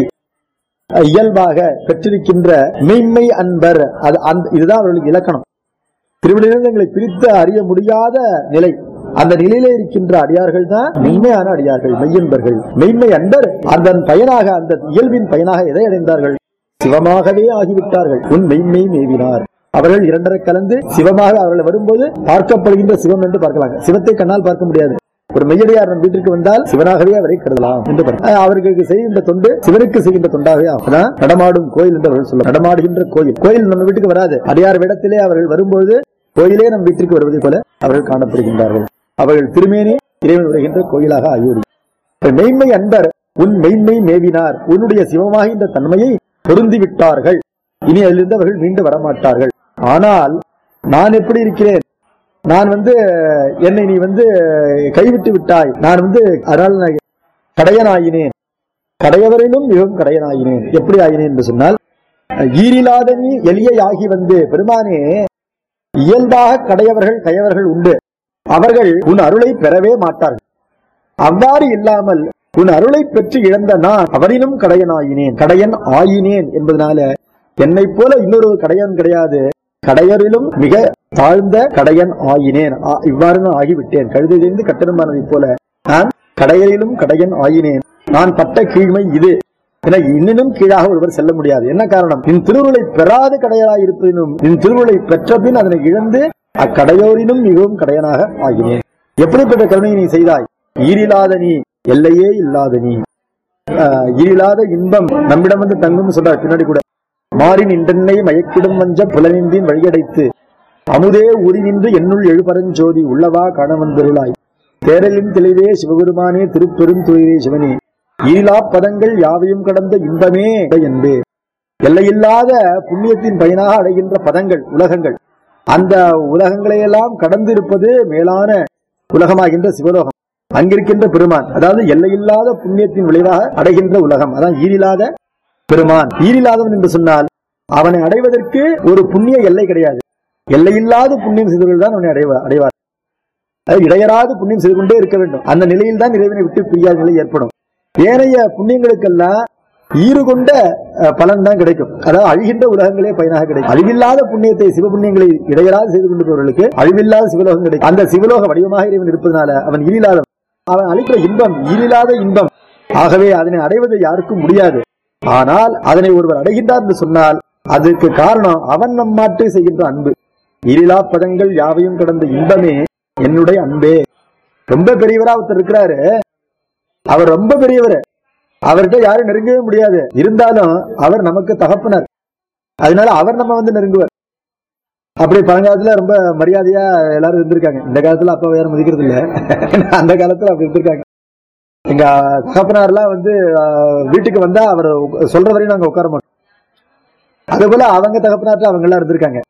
இயல்பாக பெற்றிருக்கின்ற மெய்மை அன்பர். இதுதான் அவர்களுக்கு இலக்கணம். திருவடியிலிருந்து தங்களை பிரித்து அறிய முடியாத நிலை, அந்த நிலையிலே இருக்கின்ற அடியார்கள் தான் மெய்மையான அடியார்கள், மெய்யன்பர்கள். மெய்மை அன்பர் அதன் பயனாக, அந்த இயல்பின் பயனாக எதை அடைந்தார்கள்? சிவமாகவே ஆகிவிட்டார்கள். உன் மெய்மை மேவினார். அவர்கள் இரண்டரை கலந்து சிவமாக அவர்கள் வரும்போது பார்க்கப்படுகின்ற சிவம் என்று பார்க்கலாம். சிவத்தை கண்ணால் பார்க்க முடியாது. ஒரு மெய்யடியார் நம் வீட்டிற்கு வந்தால் சிவனாகவே அவரை கருதலாம் என்று அவர்களுக்கு செய்கின்ற தொண்டு சிவனுக்கு செய்கின்ற தொண்டாகவே ஆகலாம். நடமாடும் கோயில் என்று அவர்கள் சொல்ல, நடமாடுகின்ற கோயில். கோயில் நம்ம வீட்டுக்கு வராது, அடியார் விடத்திலே அவர்கள் வரும்போது கோயிலே நம் வீட்டிற்கு வருவதை போல அவர்கள் காணப்படுகின்றார்கள். அவர்கள் திருமேனி இறைவன் வருகின்ற கோயிலாக ஆகிவிடும். மெய்மை அன்பர் உன் மெய்மை மேவினார், உன்னுடைய சிவமாகின்ற தன்மையை பொருந்தி விட்டார்கள். இனி அதிலிருந்து அவர்கள் மீண்டு வரமாட்டார்கள். ஆனால் நான் எப்படி இருக்கிறேன், நான் வந்து என்னை நீ வந்து கைவிட்டு விட்டாய், நான் வந்து அதனால் கடையனாயினேன், கடையவரிலும் மிகவும் கடையனாயினேன். எப்படி ஆயினேன் என்று சொன்னால், ஈரிலாத நீ எளிய ஆகி வந்து பெருமானே, இயல்பாக கடையவர்கள் கயவர்கள் உண்டு, அவர்கள் உன் அருளை பெறவே மாட்டார்கள். அவ்வாறு இல்லாமல் உன் அருளை பெற்று இழந்த நான் அவரினும் கடையனாயினேன், கடையன் ஆயினேன் என்பதனால என்னை போல இன்னொரு கடையன் கிடையாது, கடையரிலும் மிக தாழ்ந்த கடையன் ஆயினேன். இவ்வாறு நான் ஆகிவிட்டேன். கழுதையிலிருந்து கட்டணமானதை போல நான் கடையரிலும் கடையன் ஆயினேன். நான் பட்ட கீழ்மை இது என இன்னும் கீழாக ஒருவர் செல்ல முடியாது. என்ன காரணம்? நின் திருவுருளை பெறாது கடையராய் இருப்பினும் நின் திருவுருளை பெற்ற பின் அதனை இழந்து அக்கடையோரினும் மிகவும் கடையனாக ஆகினேன். எப்படிப்பட்ட கருணையை நீ செய்தாய்? ஈரில்லாத நீ, எல்லையே இல்லாத நீ, ஈரில்லாத இன்பம் நம்மிடம் வந்து தங்கும் சொல்றார் பின்னாடி கூட. மாறின் இன்றென்னை மயக்கிடும் மஞ்ச புலனின்றின் வழியடைத்து அமுதே உரி நின்று என்னுள் எழுபரஞ்சோதி உள்ளவா காணவந்தருளாய் தேரலின் தெளிவே சிவபெருமானே திருப்பெருந்துயிரே சிவனே ஈலா பதங்கள் யாவையும் கடந்த இன்பமே என்பே. எல்லையில்லாத புண்ணியத்தின் பயனாக அடைகின்ற பதங்கள் உலகங்கள், அந்த உலகங்களையெல்லாம் கடந்து இருப்பது மேலான உலகமாகின்ற சிவலோகம். அங்கிருக்கின்ற பெருமான், அதாவது எல்லையில்லாத புண்ணியத்தின் விளைவாக அடைகின்ற உலகம், அதான் ஈரில்லாத பெருமான். ஈரில்லாதவன் என்று சொன்னால் அவனை அடைவதற்கு ஒரு புண்ணிய எல்லை கிடையாது. எல்லையில்லாத புண்ணியம் செய்தவர்கள் தான் அவனை அடைவார் அடைவார் இடையராது புண்ணியம் செய்து கொண்டே இருக்க வேண்டும். அந்த நிலையில் தான் இறைவனை விட்டு பிரியாத நிலை ஏற்படும். ஏனைய புண்ணியங்களுக்கெல்லாம் ஈறு கொண்ட பலன் தான் கிடைக்கும். அதாவது அழிகின்ற உலகங்களே பயனாக கிடைக்கும். அழிவில்லாத புண்ணியத்தை சிவபுண்ணியங்களை இடையராது செய்து கொண்டிருப்பவர்களுக்கு அழிவில்லாத சிவலோகம் கிடைக்கும். அந்த சிவலோக வடிவமாக இறைவன் இருப்பதனால அவன் ஈரில்லாதவன். அவன் அளிக்கிற இன்பம் ஈரில்லாத இன்பம். ஆகவே அதனை அடைவது யாருக்கும் முடியாது. ஆனால் அதனை ஒருவர் அடைகின்றார் என்று சொன்னால் அதற்கு காரணம் அவன் நம்மாட்டு செய்கின்ற அன்பு. ஈரிலா பதங்கள் யாவையும் கடந்த இன்பமே என்னுடைய அன்பே. ரொம்ப பெரியவரா ஒருத்தர் இருக்கிறாரு, அவர் ரொம்ப பெரியவர், அவர்கிட்ட யாரும் நெருங்கவே முடியாது. இருந்தாலும் அவர் நமக்கு தகப்பனர், அதனால அவர் நம்ம வந்து நெருங்குவார். அப்படி பழங்காலத்துல ரொம்ப மரியாதையா எல்லாரும் இருந்திருக்காங்க. இந்த காலத்துல அப்ப யாரும் மதிக்கிறது இல்ல, அந்த காலத்துல அப்படி இருந்திருக்காங்க. எங்க தகப்பனார்லாம் வந்து வீட்டுக்கு வந்தா அவர் சொல்ற வரையும் நாங்க உட்கார மாட்டோம். அதே போல அவங்க தகப்பனார்ட்ட அவங்க எல்லாம் இருந்திருக்காங்க.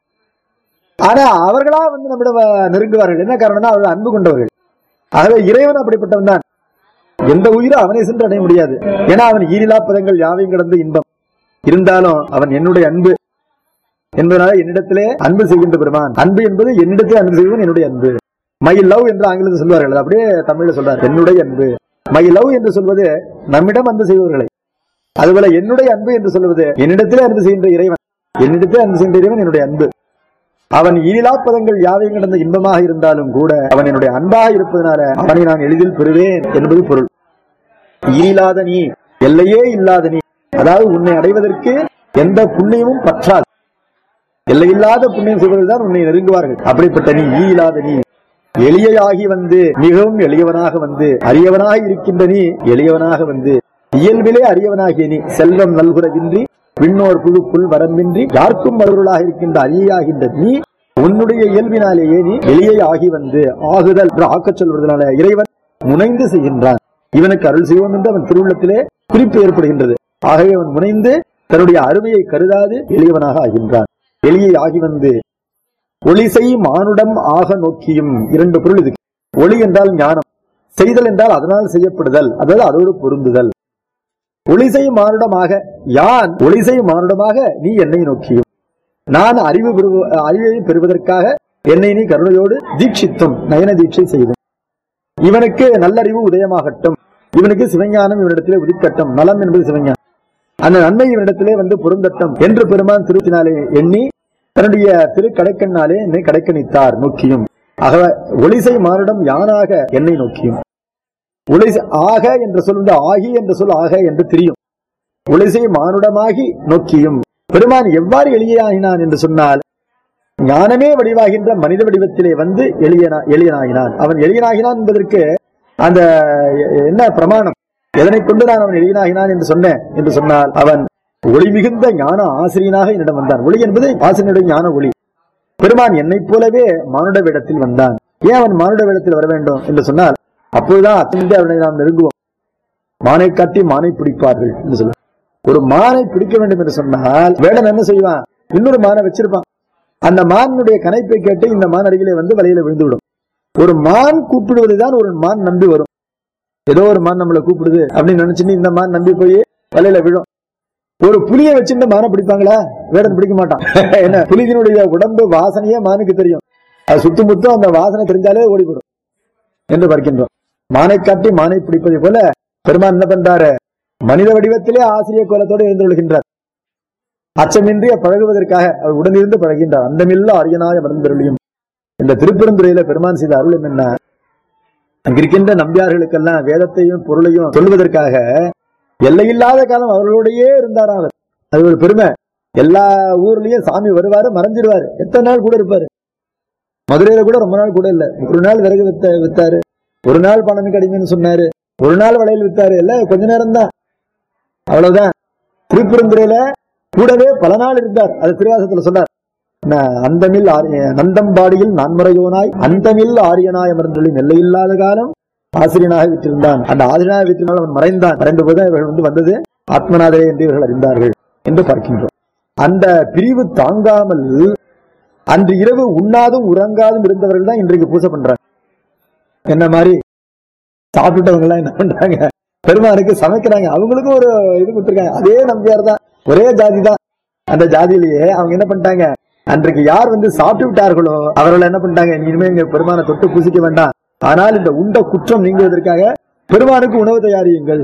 ஆனா அவர்களா வந்து நம்மிடம் நெருங்குவார்கள். என்ன காரணம்னா அவர்கள் அன்பு கொண்டவர்கள். ஆகவே இறைவன் அப்படிப்பட்டவன் தான். எந்த உயிரும் அவனை சென்று அடைய முடியாது. ஏன்னா அவன் ஈரிலா பதங்கள் யாவையும் கடந்த இன்பம். இருந்தாலும் அவன் என்னுடைய அன்பு என்பதனால என்னிடத்திலே அன்பு செய்கின்ற பெருமான். அன்பு என்பது என்னிடத்திலே அன்பு செய்வன் என்னுடைய அன்பு. மை லவ் என்று ஆங்கிலத்தில் சொல்வார்கள், அப்படியே தமிழ்ல சொல்றார் என்னுடைய அன்பு. மை லவ் என்று சொல்வது நம்மிடம் அன்பு செய்பவர்களை, அதுபோல என்னுடைய அன்பு என்று சொல்வது என்னிடத்திலே அன்பு செய்கின்ற இறைவன். என்னிடத்திலே அன்பு செய்கின்ற இறைவன் என்னுடைய அன்பு. அவன் ஈரிலா பதங்கள் யாவையும் கடந்த இன்பமாக இருந்தாலும் கூட அவன் என்னுடைய அன்பாக இருப்பதனால அவனை நான் எளிதில் பெறுவேன் என்பது பொருள். ஈரில்லாத நீ, எல்லையே இல்லாத நீ, அதாவது உன்னை அடைவதற்கு எந்த புண்ணியமும் பற்றாது. எல்லையில்லாத புண்ணியம் செய்வர்கள் தான் உன்னை நெருங்குவார்கள். அப்படிப்பட்ட நீ ஈரில்லாத நீ, எளியாகி வந்து மிகவும் எளியவனாக வந்து அரியவனாக இருக்கின்ற நீ, எளியவனாக வந்து இயல்பிலே அரியவனாகிய நீ, செல்வம் நல்குறவின்றி விண்ணோர் புழுப்புள் வரம்பின்றி யாருக்கும் மறுபொருளாக இருக்கின்ற அரியாகின்ற நீ, உன்னுடைய இயல்பினாலேயே நீ எளியை ஆகி வந்து ஆகுதல் ஆக்கச் சொல்வதனால இறைவன் முனைந்து செய்கின்றான். இவனுக்கு அருள் செய்வோம் என்று அவன் திருவுள்ளத்திலே குறிப்பு ஏற்படுகின்றது. ஆகவே அவன் முனைந்து தன்னுடைய அருமையை கருதாது எளியவனாக ஆகின்றான். எளியை ஆகி வந்து ஒளிசை மானுடம் ஆக நோக்கியும். இரண்டு பொருள் இதுக்கு. ஒளி என்றால் ஞானம், செய்தல் என்றால் அதனால் செய்யப்படுதல், அதாவது அதோடு பொருந்துதல். ஒளிசை மானுடமாக யான் ஒளிசை மானுடமாக நீ என்னை நோக்கியும். நான் அறிவு அறிவை பெறுவதற்காக என்னை நீ கருணையோடு தீட்சித்தும் நயன தீட்சை செய்தும். இவனுக்கு நல்லறிவு உதயமாகட்டும், இவனுக்கு சிவஞானம் இவனிடத்திலே உதிக்கட்டும். நலம் என்பது சிவஞானம், அந்த நன்மை இவனிடத்திலே வந்து பொருந்தட்டும் என்று பெருமான் திருத்தினாலே எண்ணி தன்னுடைய திரு கடைக்கண்ணாலே என்னை கடைக்கணித்தார் நோக்கியும். ஆக ஒளிசை மானுடம் யானாக என்னை நோக்கியும். ஒளிசை ஆக என்ற சொல் வந்து ஆகி என்ற சொல் ஆக என்று தெரியும். ஒளிசை மானுடமாகி நோக்கியும். பெருமான் எவ்வாறு எளியாகினான் என்று சொன்னால் ஞானமே வடிவாகின்ற மனித வடிவத்திலே வந்து எளியனா எளியனாகினான். அவன் எளியனாகினான் என்பதற்கு அந்த என்ன பிரமாணம், எதனை கொண்டு நான் அவன் எளியனாகினான் என்று சொன்னேன் என்று சொன்னால் அவன் ஒளி மிகுந்த ஞான ஆசிரியனாக என்னிடம் வந்தான். ஒளி என்பது ஆசிரியனுடைய ஞான ஒளி. பெருமான் என்னை போலவே மானுட வேடத்தில் வந்தான். ஏன் அவன் மானுட வேடத்தில் வர வேண்டும் என்று சொன்னால் அப்போதுதான் அத்தனை அவனை நாம் நெருங்குவோம். மானை காட்டி மானை பிடிப்பார்கள் என்று சொல்ல. ஒரு மானை பிடிக்க வேண்டும் என்று சொன்னால் வேடன் என்ன செய்வான், இன்னொரு மானை வச்சிருப்பான். அந்த மானுடைய கனைப்பை கேட்டு இந்த மான் அருகிலே வந்து வலையில விழுந்து விடும். ஒரு மான் கூப்பிடுவதுதான் ஒரு மான் நம்பி வரும். ஏதோ ஒரு மான் நம்மளை கூப்பிடுது அப்படின்னு நினைச்சுன்னு இந்த மான் நம்பி போய் வலையில விழும். ஒரு புலியை வச்சுட்டு மானை பிடிப்பாங்களா? வேடன் பிடிக்க மாட்டான். என்ன, புலியினுடைய உடம்பு வாசனையே மானுக்கு தெரியும். அது சுத்து முத்தும் அந்த வாசனை தெரிஞ்சாலே ஓடிவிடும் என்று பார்க்கின்றோம். மானை காட்டி மானை பிடிப்பதை போல பெருமான் என்ன பண்றாரு, மனித வடிவத்திலே ஆசிரியர் கோலத்தோடு எழுந்து கொள்கின்றார். அச்சமின்றிய பழகுவதற்காக அவர் உடனிருந்து பழகின்றார். அந்தமில்லா அரியனாய மருந்தருளியும். இந்த திருப்பெருந்துறையில பெருமான் செய்த அருளும் என்ன, அங்கிருக்கின்ற நம்பியார்களுக்கெல்லாம் வேதத்தையும் பொருளையும் சொல்வதற்காக எல்லையில்லாத காலம் அவர்களோடையே இருந்தார். அவர் அது ஒரு பெருமை. எல்லா ஊர்லயும் சாமி வருவாரு, மறைஞ்சிருவாரு, எத்தனை நாள் கூட இருப்பாரு. மதுரையில கூட ரொம்ப நாள் கூட இல்ல. ஒரு நாள் விறகு வித்த வித்தாரு, ஒரு நாள் பணம் கிடைக்குன்னு சொன்னாரு, ஒரு நாள் வளையல் வித்தாரு, எல்லாம் கொஞ்ச நேரம் தான், அவ்வளவுதான். திருப்பெருந்துறையில கூடவே பல நாள் இருந்தார். அது திருவாசகத்துல சொன்னார். அந்தமில் நந்தம்பாடியில் நான்முறையோனாய் அந்தமில் ஆரியனாய் அமர்ந்தொழி நெல்லையில்லாத காலம் ஆசிரியனாக விற்றிருந்தான். அந்த ஆசிரியனாக விற்றிருந்தால் அவன் மறைந்தான். மறைந்த போது இவர்கள் வந்து வந்தது ஆத்மநாதரே என்று இவர்கள் அறிந்தார்கள் என்று பார்க்கின்றோம். அந்த பிரிவு தாங்காமல் அன்று இரவு உண்ணாதும் உறங்காதும் இருந்தவர்கள் தான் இன்றைக்கு பூசை பண்றாங்க. என்ன மாதிரி சாப்பிட்டவங்க எல்லாம் என்ன பண்றாங்க, பெருமானுக்கு சமைக்கிறாங்க. அவங்களுக்கும் ஒரு இது கொடுத்துருக்காங்க. அதே நம்பியார் தான், ஒரே ஜாதி தான். அந்த ஜாதியிலேயே அவங்க என்ன பண்ணிட்டாங்க, அன்றைக்கு யார் வந்து சாப்பிட்டு விட்டார்களோ அவர்கள் என்ன பண்ணிட்டாங்க, இனிமே இங்க பெருமானை தொட்டு பூசிக்க வேண்டாம், ஆனால் இந்த உண்ட குற்றம் நீங்குவதற்காக பெருமானுக்கு உணவு தயாரியுங்கள்.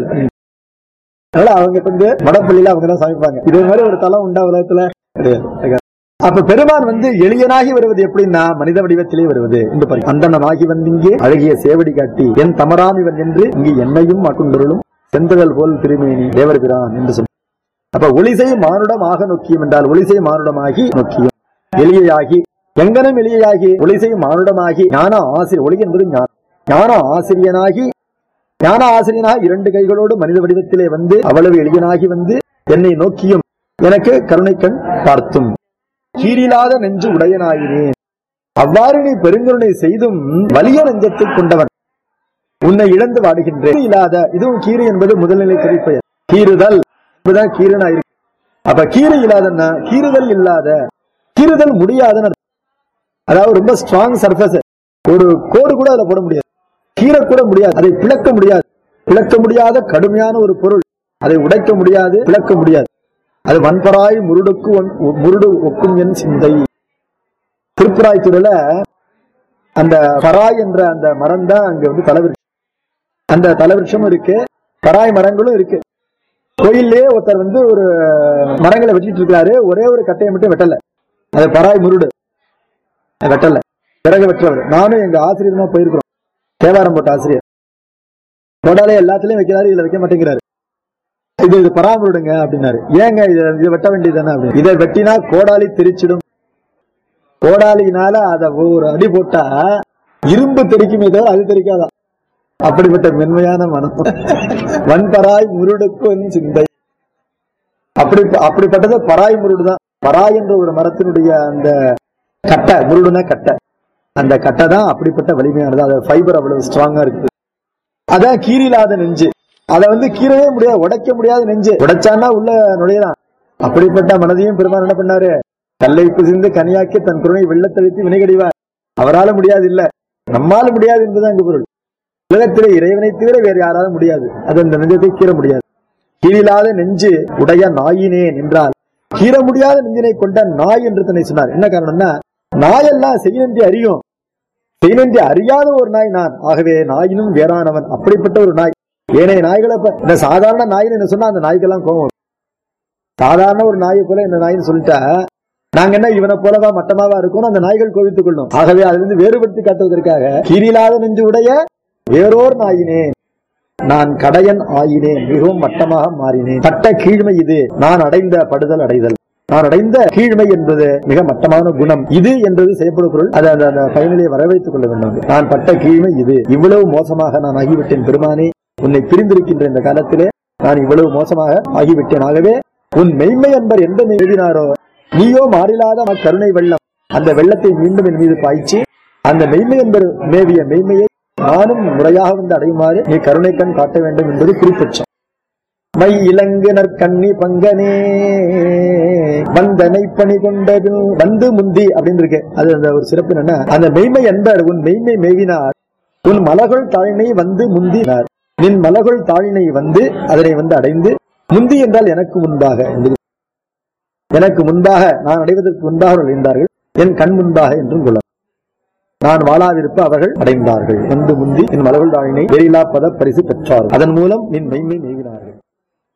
அதனால அவங்க வந்து மடப்பள்ளியில அவங்க தான் சமைப்பாங்க. இதே மாதிரி ஒரு தலம் உண்டா உலகத்துல கிடையாது. அப்ப பெருமான் வந்து எளியனாகி வருவது எப்படின்னா மனித வடிவத்திலே வருவது. அந்தனாகி வந்து இங்கே அழகிய சேவடி காட்டி என் தமராம் இவன் என்று இங்கு என்னையும் மாட்டுண்டொருளும் செந்தகல் போல் திருமேனி தேவர் பிரான் என்று சொல்ல. அப்ப ஒளிசை மானுடமாக நோக்கியும் என்றால் ஒளிசை மானுடமாகி நோக்கியும் எளியாகி எங்கனும் எளியாகி ஒளிசை மானுடமாகி ஞான ஆசிரியர். ஒளி என்பது ஞான ஞான ஆசிரியனாகி ஞான ஆசிரியனாக இரண்டு கைகளோடு மனித வடிவத்திலே வந்து அவ்வளவு எளியனாகி வந்து என்னை நோக்கியும் எனக்கு கருணை கண் பார்த்தும் கீரில்லாத நெஞ்சு உடையனாயினேன். அவ்வாறு நீ பெருங்கருணை செய்தும் வலிய நெஞ்சத்தை கொண்டவன் உன்னை இழந்து வாடுகின்றேன். இல்லாத இதுவும் கீரி என்பது முதல்நிலை குறிப்பெயர். கீறுதல் என்பதுதான் கீரனாயிருக்கு. அப்ப கீரை இல்லாதன்னா கீறுதல் இல்லாத, கீறுதல் முடியாத, அதாவது ரொம்ப ஸ்ட்ராங் சர்ஃபேஸ், ஒரு கோடு கூட அதுல போட முடியாது, கீறக்கூட முடியாது, அதை பிளக்க முடியாது. பிளக்க முடியாத கடுமையான ஒரு பொருள், அதை உடைக்க முடியாது, பிளக்க முடியாது. அது வன்பராய் முருடுக்கு முருடு ஒக்கும் என் சிந்தை. திருப்புராய்த்துறையில அந்த பராய் என்ற அந்த மரம் தான் அங்க வந்து தலைவிருஷம். அந்த தலைவிருஷமும் இருக்கு, பராய் மரங்களும் இருக்கு. கோயிலே ஒருத்தர் வந்து ஒரு மரங்களை வெட்டிட்டு இருக்காரு, ஒரே ஒரு கட்டையை மட்டும் வெட்டல, அது பராய் முருடு வெட்டல, பிறகு வெற்றவர். நானும் எங்க ஆசிரியர் தான் போயிருக்கிறோம், தேவாரம் போட்ட ஆசிரியர். கோடாலே எல்லாத்திலையும் வைக்கிறாரு, இதுல வைக்க மாட்டேங்கிறாரு. இது இது பராமரிடுங்க அப்படின்னாரு. ஏங்க இதை வெட்ட வேண்டியதானே அப்படின்னு. இதை வெட்டினா கோடாலி தெரிச்சிடும். கோடாலினால அதை ஒரு அடி போட்டா இரும்பு தெரிக்குமே தவிர அது தெரிக்காதான். அப்படிப்பட்ட மென்மையான மனம். வன்பராய் முருடுக்கும் சிந்தை. அப்படி அப்படிப்பட்டது பராய் முருடுதான். பராய் என்ற ஒரு மரத்தினுடைய அந்த கட்டை, முருடுனா கட்டை, அந்த கட்டை தான் அப்படிப்பட்ட வலிமையானது. அது ஃபைபர் அவ்வளவு ஸ்ட்ராங்கா இருக்குது. அதான் கீரில்லாத நெஞ்சு. அதை வந்து கீறவே முடியாது, உடைக்க முடியாது நெஞ்சு. உடைச்சானா உள்ள நுழையலாம். அப்படிப்பட்ட மனதையும் பெருமான் என்ன பண்ணாரு, கல்லை புசிந்து கனியாக்கி தன் குருணை வெள்ளத்தழித்து வினைகடிவார். அவரால முடியாது இல்ல, நம்மால முடியாது என்பதுதான் இங்கு பொருள். உலகத்திலே இறைவனை தவிர வேறு யாராலும் முடியாது. அது அந்த நெஞ்சத்தை கீற முடியாது. கீழில்லாத நெஞ்சு உடைய நாயினேன் என்றால் கீற முடியாத நெஞ்சினை கொண்ட நாய் என்று தன்னை சொன்னார். என்ன காரணம்னா, நாயெல்லாம் செய்யநன்றி அறியும், செய்யநன்றி அறியாத ஒரு நாய் நான். ஆகவே நாயினும் வேறானவன். அப்படிப்பட்ட ஒரு நாய். ஏனைய நாய்களை இந்த சாதாரண நாயின்னு என்ன சொன்னா அந்த நாய்க்கெல்லாம் கோபம். சாதாரண ஒரு நாயை போல இந்த நாயின்னு சொல்லிட்டா நாங்க என்ன இவனை போலவா மட்டமாவா இருக்கும், அந்த நாய்கள் கோவித்துக் கொள்ளும். ஆகவே அதிலிருந்து வேறுபடுத்தி காட்டுவதற்காக கீழில்லாத நெஞ்சு உடைய வேறோர் நாயினேன், நான் கடையன் ஆயினேன், மிகவும் மட்டமாக மாறினேன். பட்ட கீழ்மை இது, நான் அடைந்த படுதல் அடைதல். நான் அடைந்த கீழ்மை என்பது மிக மட்டமான குணம். இது என்பது செய்யப்படும் பொருள். அதை அந்த பயனிலே வரவைத்துக் கொள்ள வேண்டும். நான் பட்ட கீழ்மை இது, இவ்வளவு மோசமாக நான் ஆகிவிட்டேன் பெருமானே, உன்னை பிரிந்திருக்கின்ற இந்த காலத்திலே நான் இவ்வளவு மோசமாக ஆகிவிட்டேன். ஆகவே உன் மெய்மை என்பர் எந்த எழுதினாரோ நீயோ மாறிலாத கருணை வெள்ளம், அந்த வெள்ளத்தை மீண்டும் என் மீது பாய்ச்சி அந்த மெய்மை என்பர் மேவிய மெய்மையை நானும் முறையாக வந்து அடையுமாறு நீ கருணை கண் காட்ட வேண்டும் என்பது குறிப்பட்சம். மை இளங்குனர் கண்ணி பங்கனே வந்தனை பணி கொண்டது வந்து முந்தி அப்படின்னு இருக்கு. அது அந்த ஒரு சிறப்பு என்னன்னா, அந்த மெய்மை என்பர் உன் மெய்மை மேவினார், உன் மலர்கள் தாழினை வந்து முந்தினார். நின் மலர்கள் தாழினை வந்து அதனை வந்து அடைந்து, முந்தி என்றால் எனக்கு முன்பாக, எனக்கு முன்பாக நான் அடைவதற்கு முன்பாக அடைந்தார்கள், என் கண் முன்பாக என்றும் கொள்ள நான் வாழாதிருப்ப அவர்கள் அடைந்தார்கள். வந்து முந்தி என் மலர்கள் தாழினை வேறிலா பத பரிசு பெற்றார்கள், அதன் மூலம் நின் மெய்மை மேவினார்கள்.